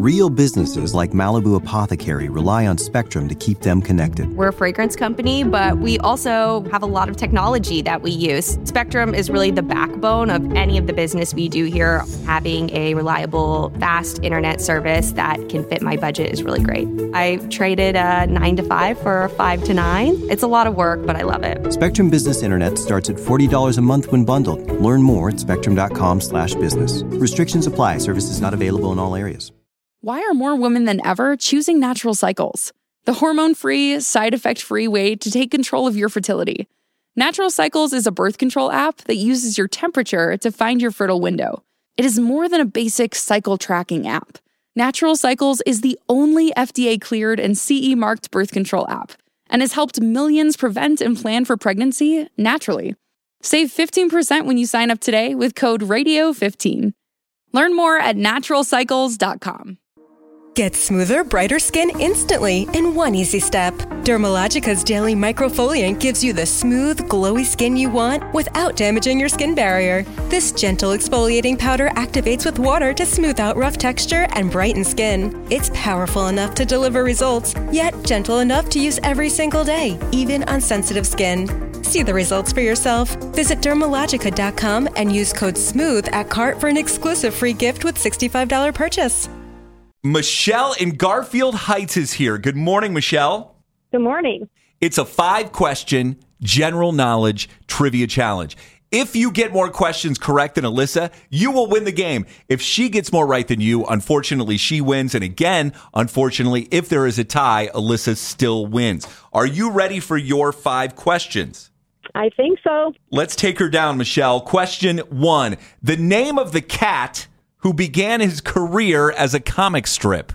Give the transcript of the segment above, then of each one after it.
Real businesses like Malibu Apothecary rely on Spectrum to keep them connected. We're a fragrance company, but we also have a lot of technology that we use. Spectrum is really the backbone of any of the business we do here. Having a reliable, fast internet service that can fit my budget is really great. I traded a 9 to 5 for a 5 to 9. It's a lot of work, but I love it. Spectrum Business Internet starts at $40 a month when bundled. Learn more at spectrum.com/business. Restrictions apply. Services not available in all areas. Why are more women than ever choosing Natural Cycles? The hormone-free, side-effect-free way to take control of your fertility. Natural Cycles is a birth control app that uses your temperature to find your fertile window. It is more than a basic cycle tracking app. Natural Cycles is the only FDA-cleared and CE-marked birth control app and has helped millions prevent and plan for pregnancy naturally. Save 15% when you sign up today with code RADIO15. Learn more at naturalcycles.com. Get smoother, brighter skin instantly in one easy step. Dermalogica's Daily Microfoliant gives you the smooth, glowy skin you want without damaging your skin barrier. This gentle exfoliating powder activates with water to smooth out rough texture and brighten skin. It's powerful enough to deliver results, yet gentle enough to use every single day, even on sensitive skin. See the results for yourself. Visit Dermalogica.com and use code SMOOTH at cart for an exclusive free gift with $65 purchase. Michelle in Garfield Heights is here. Good morning, Michelle. Good morning. It's a 5-question general knowledge trivia challenge. If you get more questions correct than Alyssa, you will win the game. If she gets more right than you, unfortunately, she wins. And again, unfortunately, if there is a tie, Alyssa still wins. Are you ready for your 5 questions? I think so. Let's take her down, Michelle. Question 1. The name of the cat who began his career as a comic strip.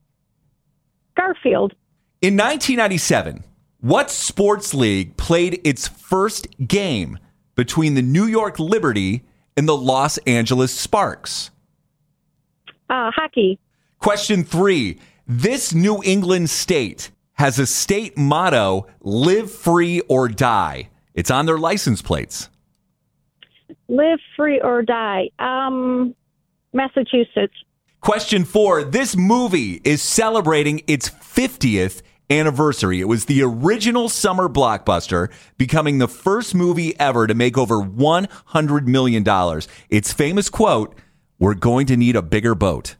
Garfield. In 1997, what sports league played its first game between the New York Liberty and the Los Angeles Sparks? Hockey. Question 3. This New England state has a state motto, live free or die. It's on their license plates. Live free or die. Massachusetts. Question 4. This movie is celebrating its 50th anniversary. It was the original summer blockbuster, becoming the first movie ever to make over $100 million. Its famous quote, "We're going to need a bigger boat."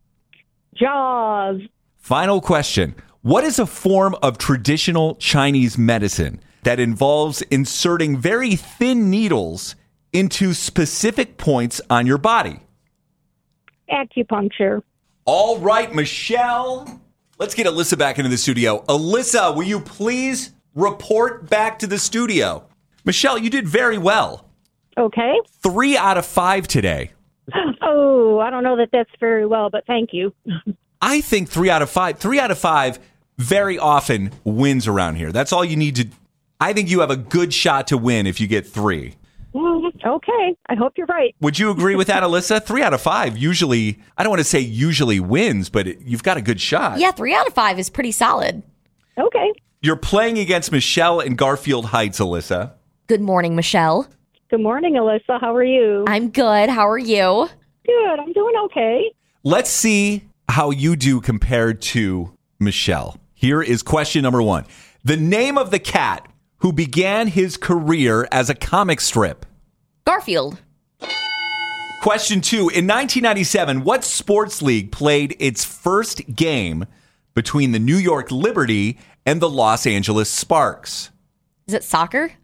Jaws. Final question. What is a form of traditional Chinese medicine that involves inserting very thin needles into specific points on your body? Acupuncture. All right, Michelle. Let's get Alyssa back into the studio. Alyssa, will you please report back to the studio? Michelle, you did very well. Okay. 3 out of 5 today. Oh, I don't know that that's very well, but thank you. I think 3 out of 5. 3 out of 5 very often wins around here. That's all you need to. I think you have a good shot to win if you get 3. Okay. I hope you're right. Would you agree with that, Alyssa? 3 out of 5 usually, I don't want to say usually wins, but you've got a good shot. Yeah, 3 out of 5 is pretty solid. Okay. You're playing against Michelle in Garfield Heights, Alyssa. Good morning, Michelle. Good morning, Alyssa. How are you? I'm good. How are you? Good. I'm doing okay. Let's see how you do compared to Michelle. Here is question number 1. The name of the cat who began his career as a comic strip. Garfield. Question 2. In 1997, what sports league played its first game between the New York Liberty and the Los Angeles Sparks? Is it soccer?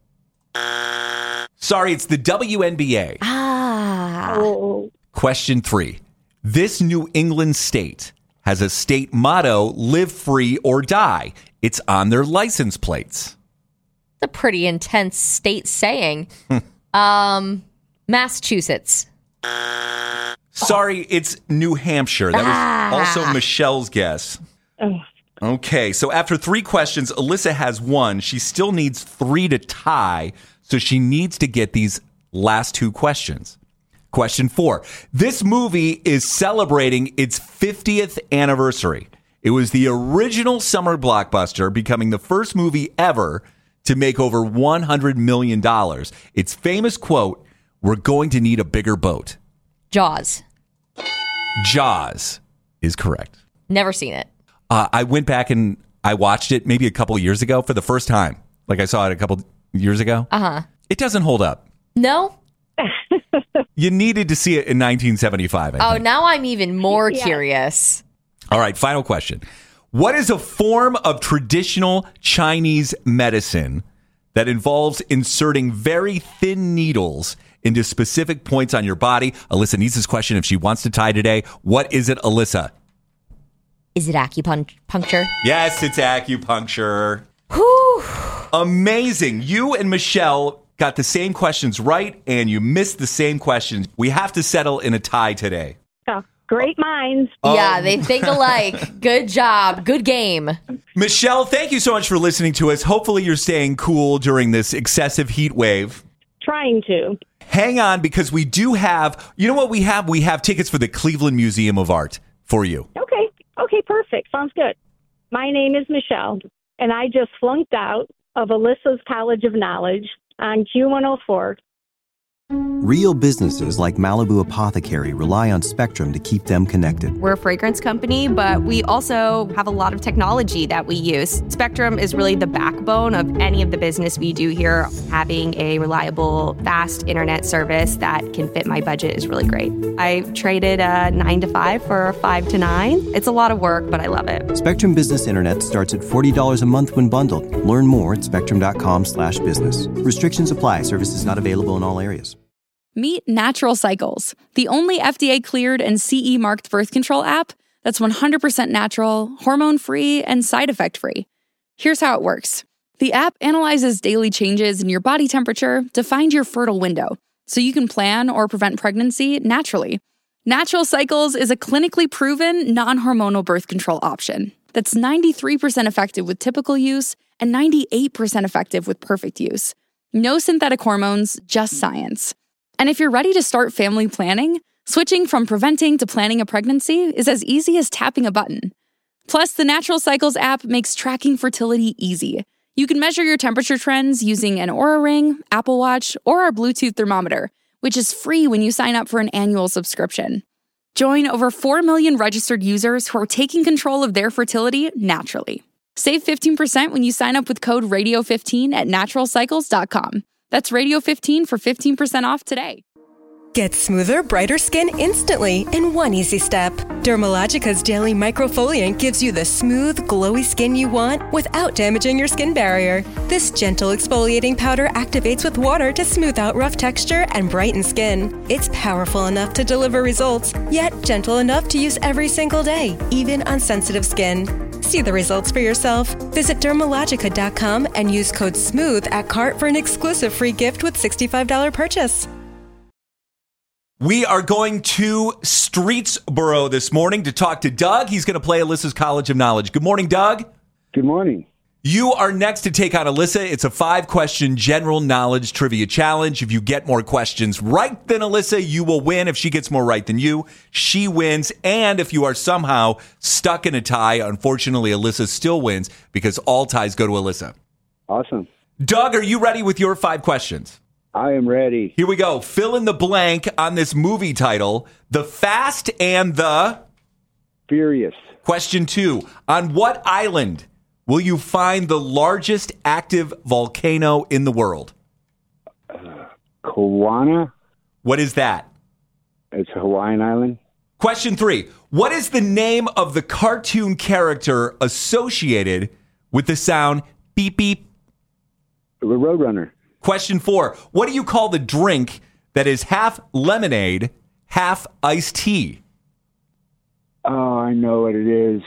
Sorry, it's the WNBA. Oh. Question 3. This New England state has a state motto, live free or die. It's on their license plates. It's a pretty intense state saying. Massachusetts. Sorry, it's New Hampshire. That was also Michelle's guess. Okay, so after 3 questions, Alyssa has 1. She still needs 3 to tie, so she needs to get these last 2 questions. Question 4. This movie is celebrating its 50th anniversary. It was the original summer blockbuster, becoming the first movie ever to make over $100 million. Its famous quote, "We're going to need a bigger boat." Jaws. Jaws. is correct. Never seen it. I went back and I watched it maybe a couple years ago for the first time. Like I saw it a couple years ago. Uh-huh. It doesn't hold up. No? You needed to see it in 1975. I think. Now I'm even more curious. All right, final question. What is a form of traditional Chinese medicine that involves inserting very thin needles into specific points on your body? Alyssa needs this question if she wants to tie today. What is it, Alyssa? Is it acupuncture? Yes, it's acupuncture. Whew. Amazing. You and Michelle got the same questions right, and you missed the same questions. We have to settle in a tie today. Oh, great minds. Yeah, they think alike. Good job. Good game. Michelle, thank you so much for listening to us. Hopefully you're staying cool during this excessive heat wave. Trying to. Hang on, because we do have, you know what we have? We have tickets for the Cleveland Museum of Art for you. Okay, perfect. Sounds good. My name is Michelle, and I just flunked out of Alyssa's College of Knowledge on Q104. Real businesses like Malibu Apothecary rely on Spectrum to keep them connected. We're a fragrance company, but we also have a lot of technology that we use. Spectrum is really the backbone of any of the business we do here. Having a reliable, fast internet service that can fit my budget is really great. I traded a 9 to 5 for a 5 to 9. It's a lot of work, but I love it. Spectrum Business Internet starts at $40 a month when bundled. Learn more at spectrum.com/business. Restrictions apply. Services not available in all areas. Meet Natural Cycles, the only FDA-cleared and CE-marked birth control app that's 100% natural, hormone-free, and side effect-free. Here's how it works. The app analyzes daily changes in your body temperature to find your fertile window, so you can plan or prevent pregnancy naturally. Natural Cycles is a clinically proven, non-hormonal birth control option that's 93% effective with typical use and 98% effective with perfect use. No synthetic hormones, just science. And if you're ready to start family planning, switching from preventing to planning a pregnancy is as easy as tapping a button. Plus, the Natural Cycles app makes tracking fertility easy. You can measure your temperature trends using an Oura Ring, Apple Watch, or our Bluetooth thermometer, which is free when you sign up for an annual subscription. Join over 4 million registered users who are taking control of their fertility naturally. Save 15% when you sign up with code RADIO15 at naturalcycles.com. That's Radio15 for 15% off today. Get smoother, brighter skin instantly in one easy step. Dermalogica's Daily Microfoliant gives you the smooth, glowy skin you want without damaging your skin barrier. This gentle exfoliating powder activates with water to smooth out rough texture and brighten skin. It's powerful enough to deliver results, yet gentle enough to use every single day, even on sensitive skin. See the results for yourself. Visit Dermalogica.com and use code SMOOTH at cart for an exclusive free gift with $65 purchase. We are going to Streetsboro this morning to talk to Doug. He's going to play Alyssa's College of Knowledge. Good morning, Doug. Good morning. You are next to take on Alyssa. It's a 5-question general knowledge trivia challenge. If you get more questions right than Alyssa, you will win. If she gets more right than you, she wins. And if you are somehow stuck in a tie, unfortunately, Alyssa still wins because all ties go to Alyssa. Awesome. Doug, are you ready with your 5 questions? I am ready. Here we go. Fill in the blank on this movie title, The Fast and the... Furious. Question 2. On what island will you find the largest active volcano in the world? Kauai. What is that? It's a Hawaiian island. Question 3. What is the name of the cartoon character associated with the sound beep beep? The Roadrunner. Question 4. What do you call the drink that is half lemonade, half iced tea? Oh, I know what it is.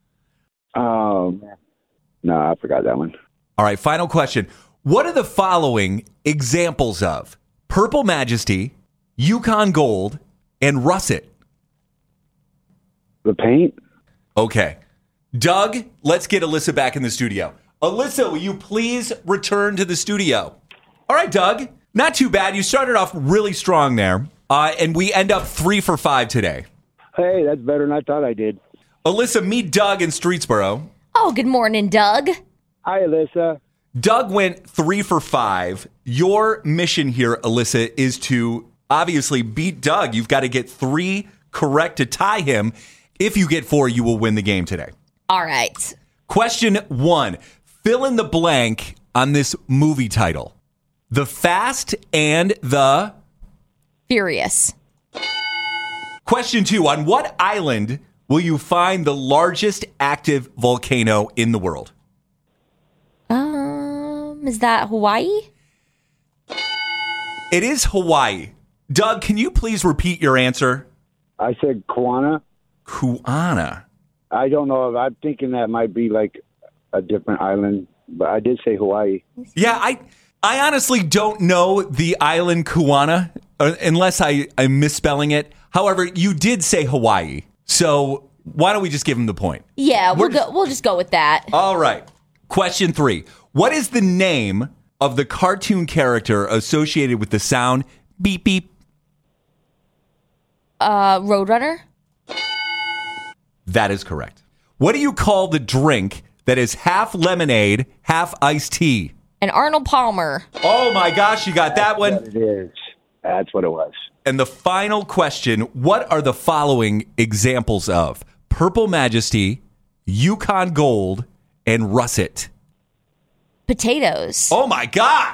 No, I forgot that one. All right, final question. What are the following examples of Purple Majesty, Yukon Gold, and Russet? The paint? Okay. Doug, let's get Alyssa back in the studio. Alyssa, will you please return to the studio? All right, Doug. Not too bad. You started off really strong there, and we end up 3 for 5 today. Hey, that's better than I thought I did. Alyssa, meet Doug in Streetsboro. Oh, good morning, Doug. Hi, Alyssa. Doug went 3 for 5. Your mission here, Alyssa, is to obviously beat Doug. You've got to get 3 correct to tie him. If you get 4, you will win the game today. All right. Question 1. Fill in the blank on this movie title. The Fast and the... Furious. Question 2. On what island will you find the largest active volcano in the world? Is that Hawaii? It is Hawaii. Doug, can you please repeat your answer? I said Kauana. Kauana. I don't know if I'm thinking that might be like a different island, but I did say Hawaii. Yeah, I honestly don't know the island Kauana unless I'm misspelling it. However, you did say Hawaii. So why don't we just give him the point? Yeah, we'll just go with that. All right. Question 3. What is the name of the cartoon character associated with the sound beep beep? Roadrunner? That is correct. What do you call the drink that is half lemonade, half iced tea? And Arnold Palmer. Oh my gosh, you got that one. It is. That's what it was. And the final question, what are the following examples of Purple Majesty, Yukon Gold, and Russet? Potatoes. Oh my God.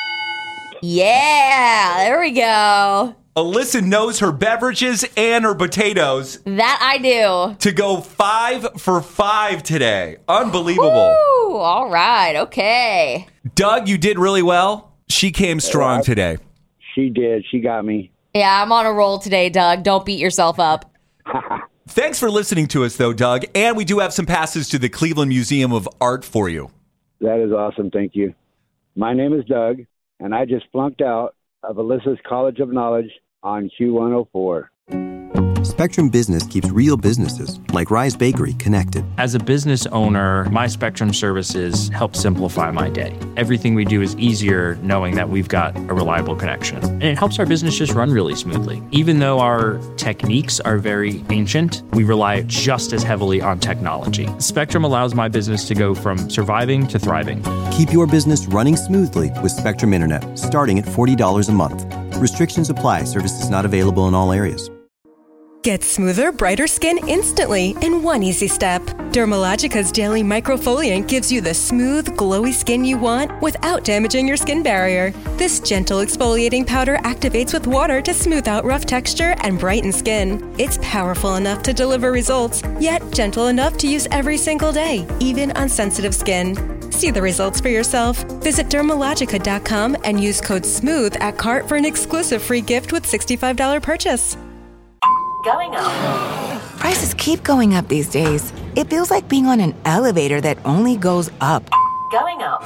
Yeah, there we go. Alyssa knows her beverages and her potatoes. That I do. To go 5 for 5 today. Unbelievable. Woo, all right, okay. Doug, you did really well. She came strong today. She did. She got me. Yeah, I'm on a roll today, Doug. Don't beat yourself up. Thanks for listening to us, though, Doug. And we do have some passes to the Cleveland Museum of Art for you. That is awesome. Thank you. My name is Doug, and I just flunked out of Alyssa's College of Knowledge on Q104. Spectrum Business keeps real businesses, like Rise Bakery, connected. As a business owner, my Spectrum services help simplify my day. Everything we do is easier knowing that we've got a reliable connection. And it helps our business just run really smoothly. Even though our techniques are very ancient, we rely just as heavily on technology. Spectrum allows my business to go from surviving to thriving. Keep your business running smoothly with Spectrum Internet, starting at $40 a month. Restrictions apply. Services not available in all areas. Get smoother, brighter skin instantly in one easy step. Dermalogica's Daily Microfoliant gives you the smooth, glowy skin you want without damaging your skin barrier. This gentle exfoliating powder activates with water to smooth out rough texture and brighten skin. It's powerful enough to deliver results, yet gentle enough to use every single day, even on sensitive skin. See the results for yourself. Visit Dermalogica.com and use code SMOOTH at cart for an exclusive free gift with $65 purchase. Going up. Prices keep going up these days. It feels like being on an elevator that only goes up. Going up.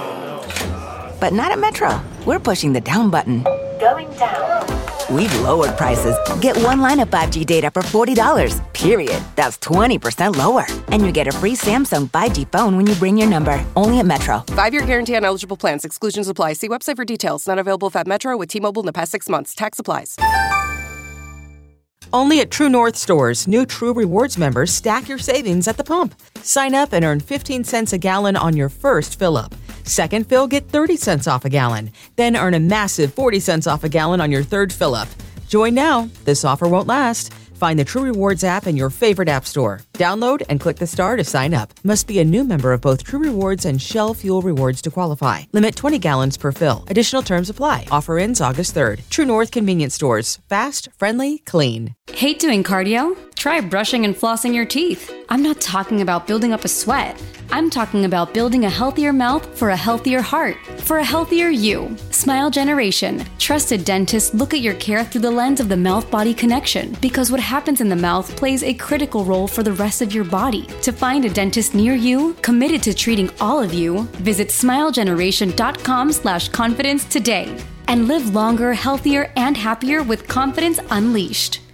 But not at Metro. We're pushing the down button. Going down. We've lowered prices. Get one line of 5G data for $40, period. That's 20% lower. And you get a free Samsung 5G phone when you bring your number. Only at Metro. 5-year guarantee on eligible plans. Exclusions apply. See website for details. Not available at Metro with T-Mobile in the past 6 months. Tax applies. Only at True North stores, new True Rewards members stack your savings at the pump. Sign up and earn 15 cents a gallon on your first fill-up. Second fill, get 30 cents off a gallon. Then earn a massive 40 cents off a gallon on your third fill-up. Join now. This offer won't last. Find the True Rewards app in your favorite app store. Download and click the star to sign up. Must be a new member of both True Rewards and Shell Fuel Rewards to qualify. Limit 20 gallons per fill. Additional terms apply. Offer ends August 3rd. True North Convenience Stores. Fast, friendly, clean. Hate doing cardio? Try brushing and flossing your teeth. I'm not talking about building up a sweat. I'm talking about building a healthier mouth for a healthier heart, for a healthier you. Smile Generation. Trusted dentists look at your care through the lens of the mouth-body connection, because what happens in the mouth plays a critical role for the rest of your body. To find a dentist near you, committed to treating all of you, visit smilegeneration.com/confidence today and live longer, healthier, and happier with confidence unleashed.